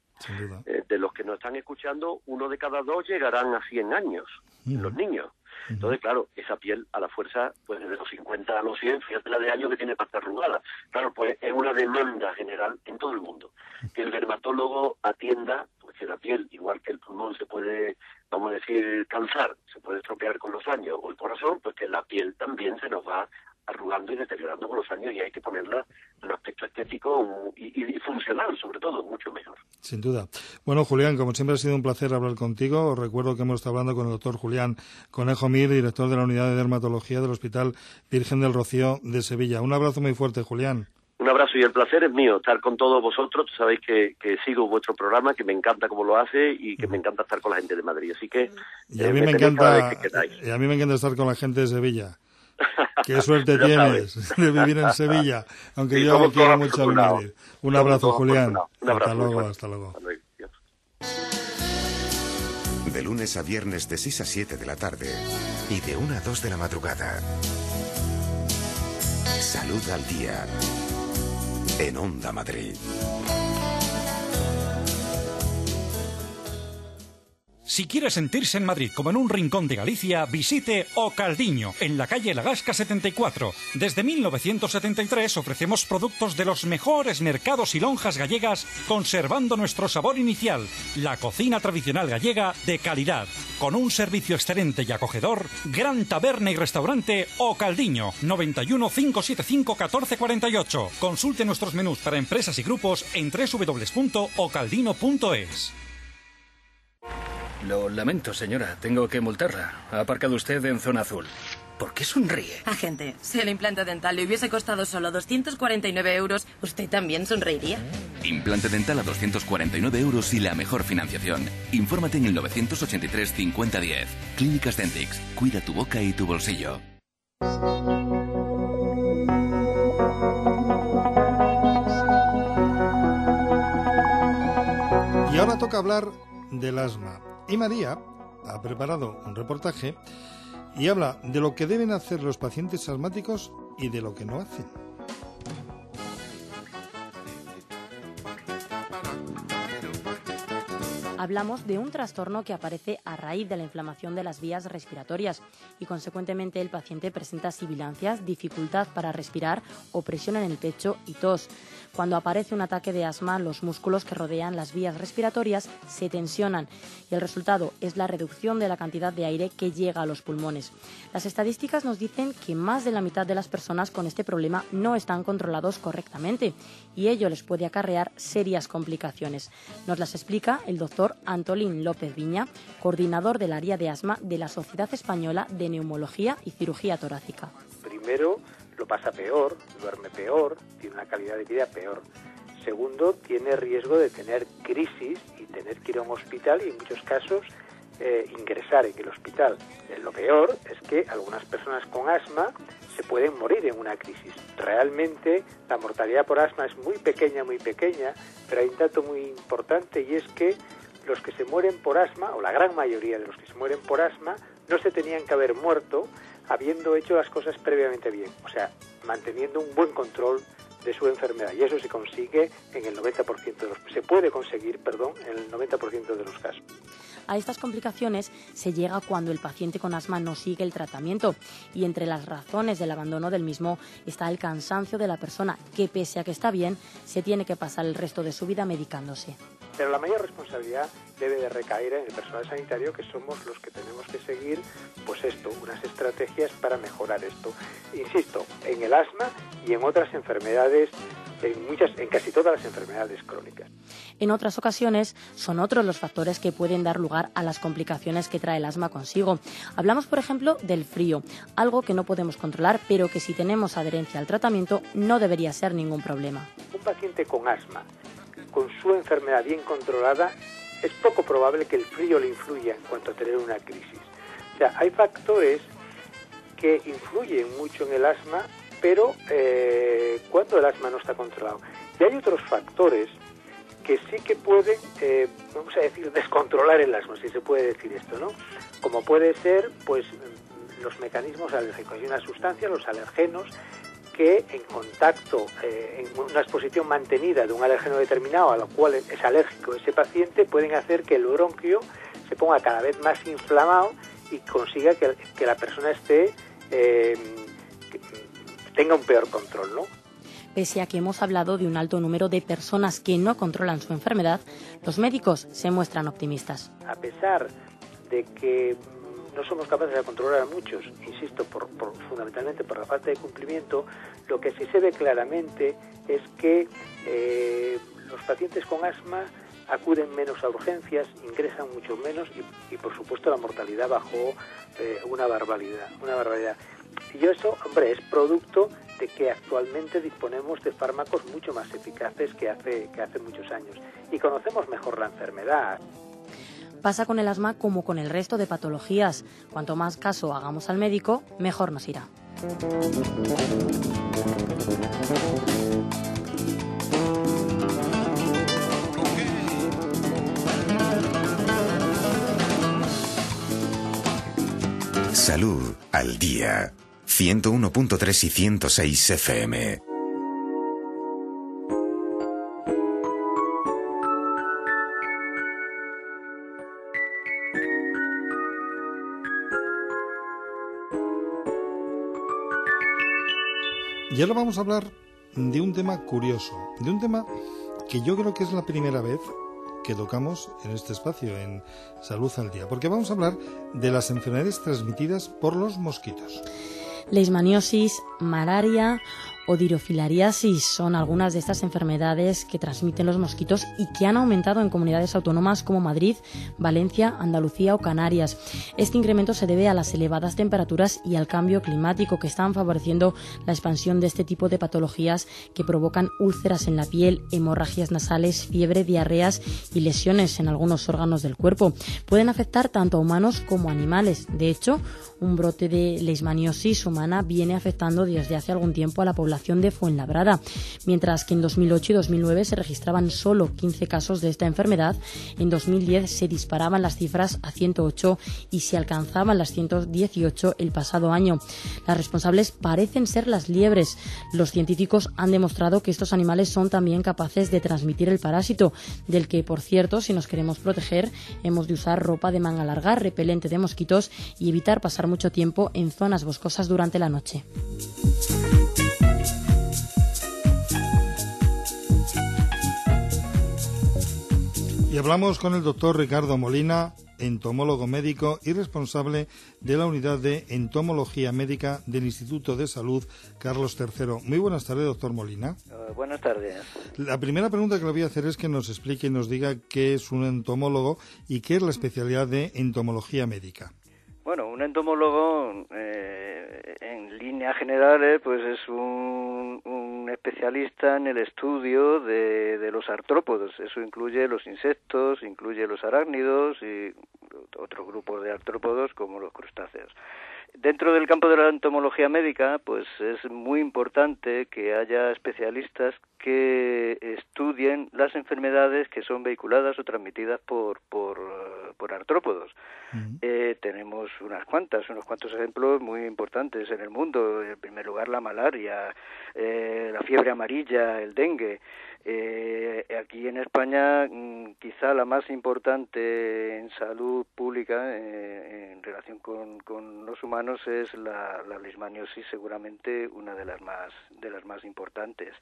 De los que nos están escuchando, 1 de cada 2 llegarán a 100 años, los niños. Entonces, claro, esa piel a la fuerza, pues desde los 50 a los 100, fíjate la de años que tiene para estar arrugada. Claro, pues es una demanda general en todo el mundo. Que el dermatólogo atienda, pues que la piel, igual que el pulmón se puede, vamos a decir, cansar, se puede estropear con los años, o el corazón, pues que la piel también se nos va arrugando y deteriorando con los años, y hay que ponerla en un aspecto estético y funcional, sobre todo, mucho mejor.
Sin duda. Bueno, Julián, como siempre ha sido un placer hablar contigo. Os recuerdo que hemos estado hablando con el doctor Julián Conejo Mir, director de la Unidad de Dermatología del Hospital Virgen del Rocío de Sevilla. Un abrazo muy fuerte, Julián.
Un abrazo y el placer es mío, estar con todos vosotros. Sabéis que sigo vuestro programa, que me encanta cómo lo hace y que me encanta estar con la gente de Madrid. Así que
y a mí me encanta estar con la gente de Sevilla. Qué suerte tienes de vivir en Sevilla, aunque sí, yo quiero mucho a Madrid. Un abrazo, Julián. Hasta luego.
De lunes a viernes de 6 a 7 de la tarde y de 1 a 2 de la madrugada. Salud al día en Onda Madrid.
Si quiere sentirse en Madrid como en un rincón de Galicia, visite O Caldiño, en la calle La Gasca 74. Desde 1973 ofrecemos productos de los mejores mercados y lonjas gallegas, conservando nuestro sabor inicial, la cocina tradicional gallega de calidad. Con un servicio excelente y acogedor, gran taberna y restaurante O Caldiño, 91 575 1448. Consulte nuestros menús para empresas y grupos en www.ocaldino.es.
Lo lamento, señora. Tengo que multarla. Ha aparcado usted en zona azul. ¿Por qué sonríe?
Agente, si el implante dental le hubiese costado solo 249 euros, ¿usted también sonreiría?
Implante dental a 249 euros y la mejor financiación. Infórmate en el 983 5010. Clínicas Dentix. Cuida tu boca y tu bolsillo.
Y ahora toca hablar del asma. Y María ha preparado un reportaje y habla de lo que deben hacer los pacientes asmáticos y de lo que no hacen.
Hablamos de un trastorno que aparece a raíz de la inflamación de las vías respiratorias y, consecuentemente, el paciente presenta sibilancias, dificultad para respirar, opresión en el pecho y tos. Cuando aparece un ataque de asma, los músculos que rodean las vías respiratorias se tensionan y el resultado es la reducción de la cantidad de aire que llega a los pulmones. Las estadísticas nos dicen que más de la mitad de las personas con este problema no están controlados correctamente y ello les puede acarrear serias complicaciones. Nos las explica el doctor Antolín López Viña, coordinador del área de asma de la Sociedad Española de Neumología y Cirugía Torácica.
Primero, lo pasa peor, duerme peor, tiene una calidad de vida peor. Segundo, tiene riesgo de tener crisis y tener que ir a un hospital y en muchos casos ingresar en el hospital. Lo peor es que algunas personas con asma se pueden morir en una crisis. Realmente la mortalidad por asma es muy pequeña, pero hay un dato muy importante y es que los que se mueren por asma, o la gran mayoría de los que se mueren por asma, no se tenían que haber muerto habiendo hecho las cosas previamente bien, o sea, manteniendo un buen control de su enfermedad, y eso se consigue en el 90% de los, se puede conseguir, en el 90% de los casos.
A estas complicaciones se llega cuando el paciente con asma no sigue el tratamiento y entre las razones del abandono del mismo está el cansancio de la persona que, pese a que está bien, se tiene que pasar el resto de su vida medicándose.
Pero la mayor responsabilidad debe de recaer en el personal sanitario, que somos los que tenemos que seguir, unas estrategias para mejorar esto. Insisto, en el asma y en otras enfermedades, en casi todas las enfermedades crónicas.
En otras ocasiones son otros los factores que pueden dar lugar a las complicaciones que trae el asma consigo. Hablamos, por ejemplo, del frío, algo que no podemos controlar, pero que si tenemos adherencia al tratamiento no debería ser ningún problema.
Un paciente con asma, con su enfermedad bien controlada, es poco probable que el frío le influya en cuanto a tener una crisis. O sea, hay factores que influyen mucho en el asma, pero cuando el asma no está controlado. Y hay otros factores que sí que pueden, vamos a decir, descontrolar el asma, si se puede decir esto, ¿no? Como puede ser, los mecanismos alérgicos. Hay una sustancia, los alergenos, que en contacto, en una exposición mantenida de un alérgeno determinado a lo cual es alérgico ese paciente, pueden hacer que el bronquio se ponga cada vez más inflamado y consiga que la persona tenga un peor control, ¿no?
Pese a que hemos hablado de un alto número de personas que no controlan su enfermedad, los médicos se muestran optimistas.
A pesar de que no somos capaces de controlar a muchos, insisto, fundamentalmente por la falta de cumplimiento, lo que sí se ve claramente es que los pacientes con asma acuden menos a urgencias, ingresan mucho menos y por supuesto la mortalidad bajó una barbaridad. Y eso, es producto de que actualmente disponemos de fármacos mucho más eficaces que hace muchos años y conocemos mejor la enfermedad.
Pasa con el asma como con el resto de patologías. Cuanto más caso hagamos al médico, mejor nos irá.
Salud al día. 101.3 y 106 FM.
Y ahora vamos a hablar de un tema curioso, de un tema que yo creo que es la primera vez que tocamos en este espacio, en Salud al Día, porque vamos a hablar de las enfermedades transmitidas por los mosquitos.
Leishmaniosis, malaria o dirofilariasis son algunas de estas enfermedades que transmiten los mosquitos y que han aumentado en comunidades autónomas como Madrid, Valencia, Andalucía o Canarias. Este incremento se debe a las elevadas temperaturas y al cambio climático que están favoreciendo la expansión de este tipo de patologías que provocan úlceras en la piel, hemorragias nasales, fiebre, diarreas y lesiones en algunos órganos del cuerpo. Pueden afectar tanto a humanos como a animales. De hecho, un brote de leishmaniosis humana viene afectando desde hace algún tiempo a la población de Fuenlabrada. Mientras que en 2008 y 2009 se registraban solo 15 casos de esta enfermedad, en 2010 se disparaban las cifras a 108 y se alcanzaban las 118 el pasado año. Las responsables parecen ser las liebres. Los científicos han demostrado que estos animales son también capaces de transmitir el parásito, del que, por cierto, si nos queremos proteger, hemos de usar ropa de manga larga, repelente de mosquitos y evitar pasar mucho tiempo en zonas boscosas durante la noche.
Y hablamos con el doctor Ricardo Molina, entomólogo médico y responsable de la unidad de entomología médica del Instituto de Salud Carlos III. Muy buenas tardes, doctor Molina.
Buenas tardes.
La primera pregunta que le voy a hacer es que nos explique y nos diga qué es un entomólogo y qué es la especialidad de entomología médica.
Bueno, un entomólogo, en líneas generales, pues es un especialista en el estudio de los artrópodos. Eso incluye los insectos, incluye los arácnidos y otros grupos de artrópodos como los crustáceos. Dentro del campo de la entomología médica, pues es muy importante que haya especialistas que estudien las enfermedades que son vehiculadas o transmitidas por artrópodos. Tenemos unos cuantos ejemplos muy importantes en el mundo. En primer lugar, la malaria, la fiebre amarilla, el dengue. Aquí en España, quizá la más importante en salud pública en relación con los humanos es la leishmaniosis, seguramente una de las más importantes.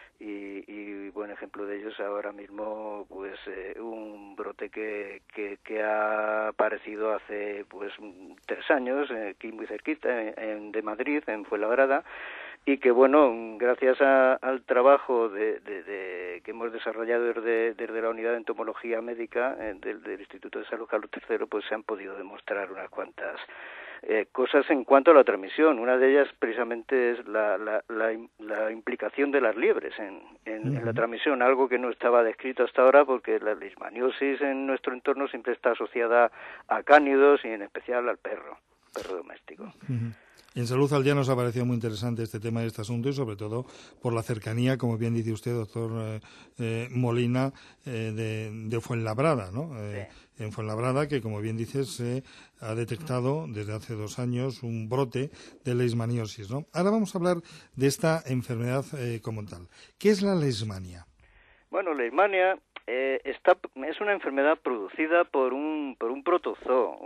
Y buen ejemplo de ellos ahora mismo, pues un brote que ha aparecido hace pues 3 años, aquí muy cerquita, de Madrid, en Fuenlabrada, y que bueno, gracias al trabajo que hemos desarrollado desde la unidad de entomología médica del Instituto de Salud Carlos III, pues se han podido demostrar unas cuantas cosas en cuanto a la transmisión. Una de ellas precisamente es la implicación de las liebres en la transmisión, algo que no estaba descrito hasta ahora, porque la leishmaniosis en nuestro entorno siempre está asociada a cánidos y en especial al perro doméstico.
En Salud al Día nos ha parecido muy interesante este tema y este asunto, y sobre todo por la cercanía, como bien dice usted, doctor Molina, de Fuenlabrada, ¿no? Sí. En Fuenlabrada, que como bien dices, se ha detectado desde hace 2 años un brote de leishmaniosis, ¿no? Ahora vamos a hablar de esta enfermedad como tal. ¿Qué es la leishmania?
Bueno, leishmania es una enfermedad producida por un protozoo,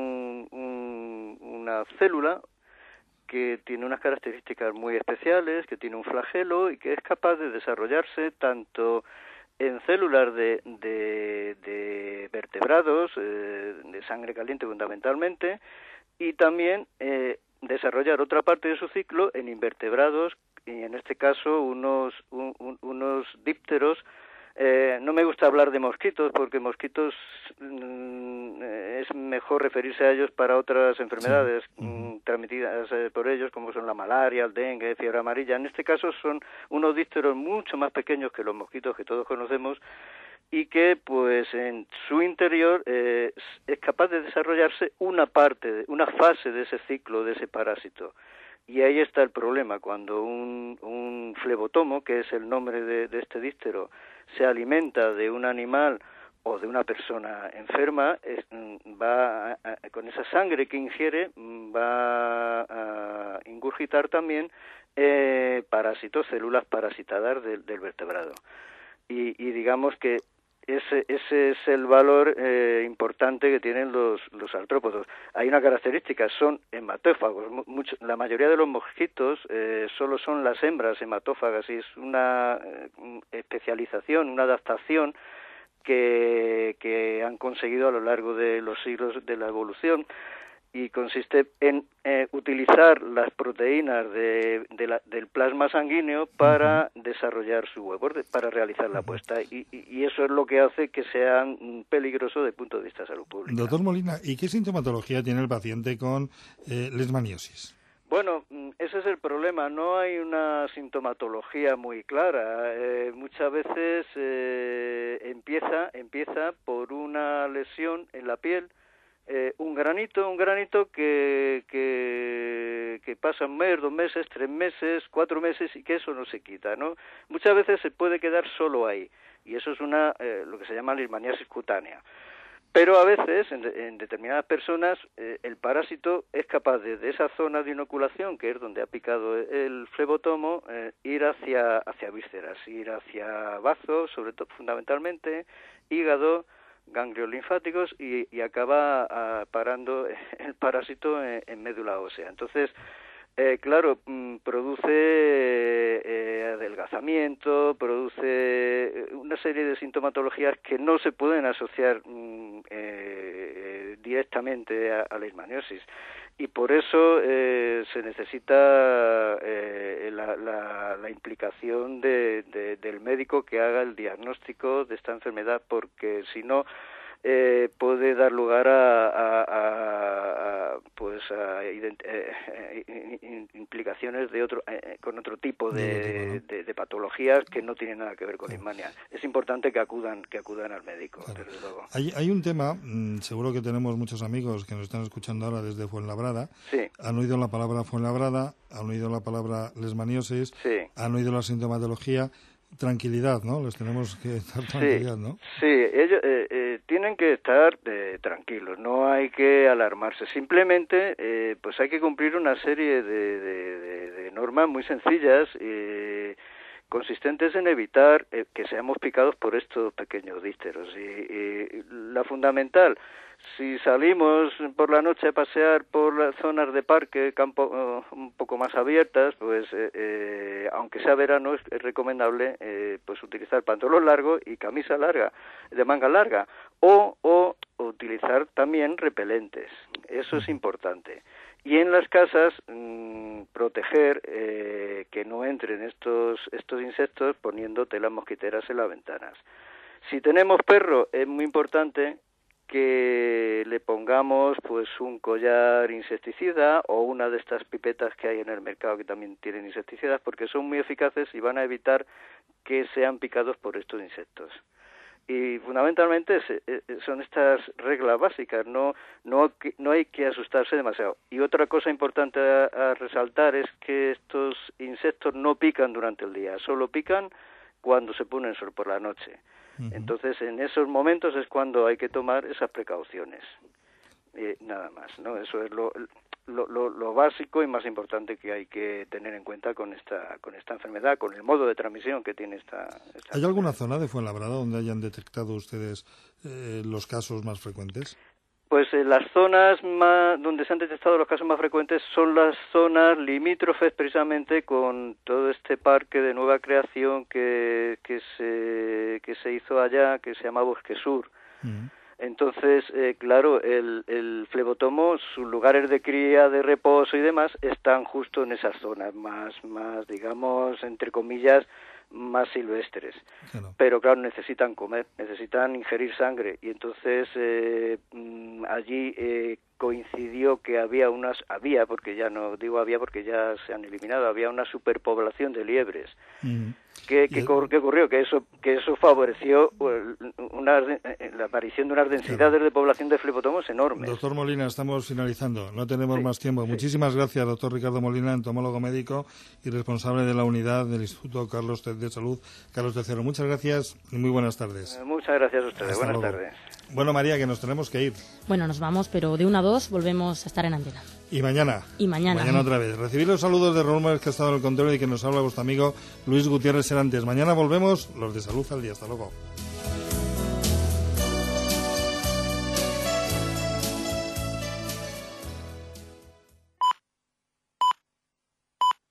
una célula que tiene unas características muy especiales, que tiene un flagelo y que es capaz de desarrollarse tanto en células de vertebrados, de sangre caliente fundamentalmente, y también desarrollar otra parte de su ciclo en invertebrados, y en este caso unos dípteros. No me gusta hablar de mosquitos, porque mosquitos es mejor referirse a ellos para otras enfermedades transmitidas por ellos, como son la malaria, el dengue, fiebre amarilla. En este caso son unos dípteros mucho más pequeños que los mosquitos que todos conocemos, y que pues en su interior es capaz de desarrollarse una fase de ese ciclo, de ese parásito. Y ahí está el problema: cuando un flebotomo, que es el nombre de este díptero, se alimenta de un animal o de una persona enferma, con esa sangre que ingiere va a ingurgitar también parásitos, células parasitadas del vertebrado. Y digamos que Ese es el valor importante que tienen los artrópodos. Hay una característica, son hematófagos. La mayoría de los mosquitos solo son las hembras hematófagas, y es una especialización, una adaptación que han conseguido a lo largo de los siglos de la evolución, y consiste en utilizar las proteínas del plasma sanguíneo para desarrollar su huevo, para realizar la puesta, y eso es lo que hace que sean peligrosos desde el punto de vista de salud pública.
Doctor Molina, ¿y qué sintomatología tiene el paciente con leishmaniosis?
Bueno, ese es el problema, no hay una sintomatología muy clara. Muchas veces empieza por una lesión en la piel, un granito que pasa un mes, 2 meses, 3 meses, 4 meses, y que eso no se quita, ¿no? Muchas veces se puede quedar solo ahí, y eso es lo que se llama leishmaniasis cutánea. Pero a veces, en determinadas personas, el parásito es capaz de esa zona de inoculación, que es donde ha picado el flebotomo, ir hacia vísceras, ir hacia bazo, sobre todo, fundamentalmente, hígado, ganglios linfáticos, y acaba parando el parásito en médula ósea. Entonces, claro, produce adelgazamiento, produce una serie de sintomatologías que no se pueden asociar directamente a la leishmaniosis, y por eso se necesita la implicación del médico que haga el diagnóstico de esta enfermedad, porque si no puede dar lugar a implicaciones de con otro tipo de patologías que no tienen nada que ver con leishmania. Es importante que acudan al médico, desde luego.
Hay un tema, seguro que tenemos muchos amigos que nos están escuchando ahora desde Fuenlabrada.
Sí.
Han oído la palabra Fuenlabrada, han oído la palabra leishmaniosis,
sí,
han oído la sintomatología. Tranquilidad, ¿no? Les tenemos que dar tranquilidad, ¿no?
Sí, ellos tienen que estar tranquilos, no hay que alarmarse. Simplemente, pues hay que cumplir una serie de normas muy sencillas, consistentes en evitar que seamos picados por estos pequeños dípteros. Y la fundamental, si salimos por la noche a pasear por las zonas de parque, campo un poco más abiertas, pues aunque sea verano, es recomendable pues utilizar pantalón largo y camisa larga, de manga larga, o utilizar también repelentes. Eso es importante. Y en las casas proteger que no entren estos insectos poniendo telas mosquiteras en las ventanas. Si tenemos perro, es muy importante que le pongamos pues un collar insecticida o una de estas pipetas que hay en el mercado que también tienen insecticidas, porque son muy eficaces y van a evitar que sean picados por estos insectos. Y fundamentalmente son estas reglas básicas, no hay que asustarse demasiado. Y otra cosa importante a resaltar es que estos insectos no pican durante el día, solo pican cuando se pone el sol por la noche. Entonces, en esos momentos es cuando hay que tomar esas precauciones. Nada más, ¿no? Eso es lo básico y más importante que hay que tener en cuenta con esta enfermedad, con el modo de transmisión que tiene esta
¿Hay alguna zona de Fuenlabrada donde hayan detectado ustedes los casos más frecuentes?
Pues las zonas donde se han detectado los casos más frecuentes son las zonas limítrofes precisamente con todo este parque de nueva creación que se hizo allá, que se llama Bosque Sur. Entonces, claro, el flebotomo, sus lugares de cría, de reposo y demás, están justo en esas zonas más digamos, entre comillas, más silvestres. Claro. Pero claro, necesitan comer, necesitan ingerir sangre, y entonces allí coincidió que había porque ya no digo había porque ya se han eliminado, había una superpoblación de liebres. ¿Qué ocurrió? Que eso favoreció la aparición de unas densidades de población de flebotomos enormes.
Doctor Molina, estamos finalizando, no tenemos más tiempo. Muchísimas gracias, doctor Ricardo Molina, entomólogo médico y responsable de la unidad del Instituto de Salud Carlos III. Muchas gracias y muy buenas tardes.
Muchas gracias a ustedes.
Hasta
buenas
luego.
tardes.
Bueno, María, que nos tenemos que ir.
Bueno, nos vamos, pero de 1 a 2 volvemos a estar en antena.
Y mañana.
Mañana
otra vez. Recibir los saludos de Raúl Márquez, que ha estado en el control, y que nos habla vuestro amigo Luis Gutiérrez Serantes. Mañana volvemos, los de Salud al Día. Hasta luego.